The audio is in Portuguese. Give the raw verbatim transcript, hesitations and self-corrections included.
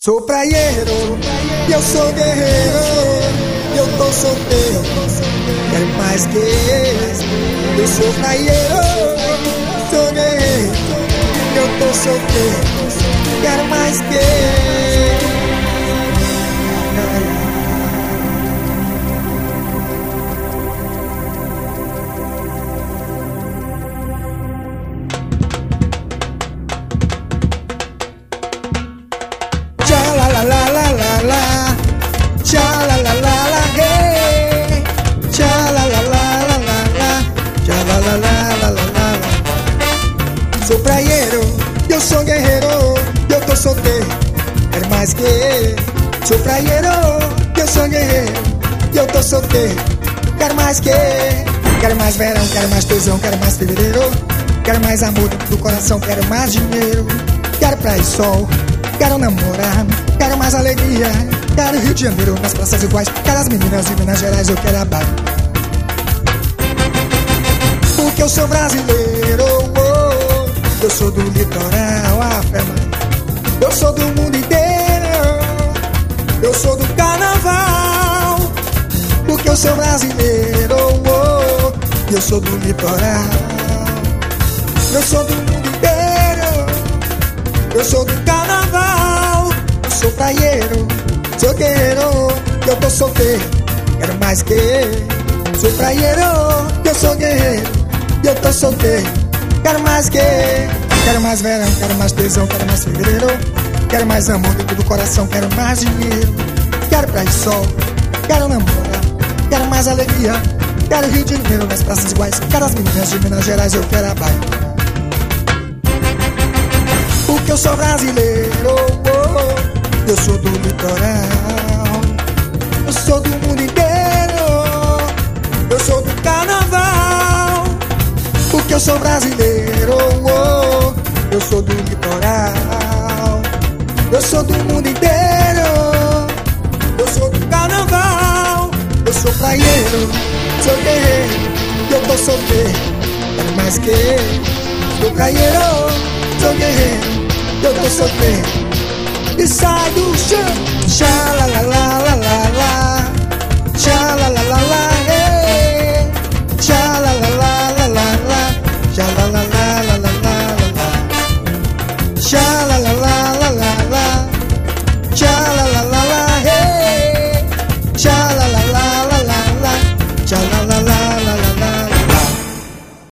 Sou praieiro, e eu sou guerreiro, e eu tô solteiro, quero mais que eu sou praieiro, sou guerreiro, e eu tô solteiro, quero mais que Sou praieiro, eu sou guerreiro, eu tô solteiro, quero mais que ele. Sou praieiro, eu sou guerreiro, eu tô solteiro, quero mais que ele. Quero mais verão, quero mais tesão, quero mais fevereiro, quero mais amor do coração, quero mais dinheiro, quero praia e sol, quero namorar, quero mais alegria, quero Rio de Janeiro nas praças iguais, quero as meninas de Minas Gerais, eu quero a Bahia. Porque eu sou brasileiro, oh, eu sou do litoral, a fé, eu sou do mundo inteiro, eu sou do carnaval. Porque eu sou brasileiro, oh, eu sou do litoral, eu sou do mundo inteiro, eu sou do carnaval. Eu sou praieiro, sou guerreiro, eu tô solteiro, quero mais que ele. Sou praieiro, eu sou guerreiro, eu tô solteiro, quero mais que ele. Quero mais verão, quero mais tesão, quero mais fevereiro, quero mais amor dentro do coração, quero mais dinheiro, quero praia e sol, quero namorar, quero mais alegria, quero Rio de Janeiro nas praças iguais, quero as meninas de Minas Gerais, eu quero a Bahia. Porque eu sou brasileiro, oh, eu sou do litoral, eu sou do mundo inteiro, eu sou do carnaval. Porque eu sou brasileiro, oh, eu sou do litoral, eu sou do mundo inteiro, eu sou do carnaval. Eu sou praieiro, sou guerreiro, eu tô solteiro, quero mais que ele. Sou praieiro, sou guerreiro, eu tô solteiro, e sai do chão, xa la la la la la la.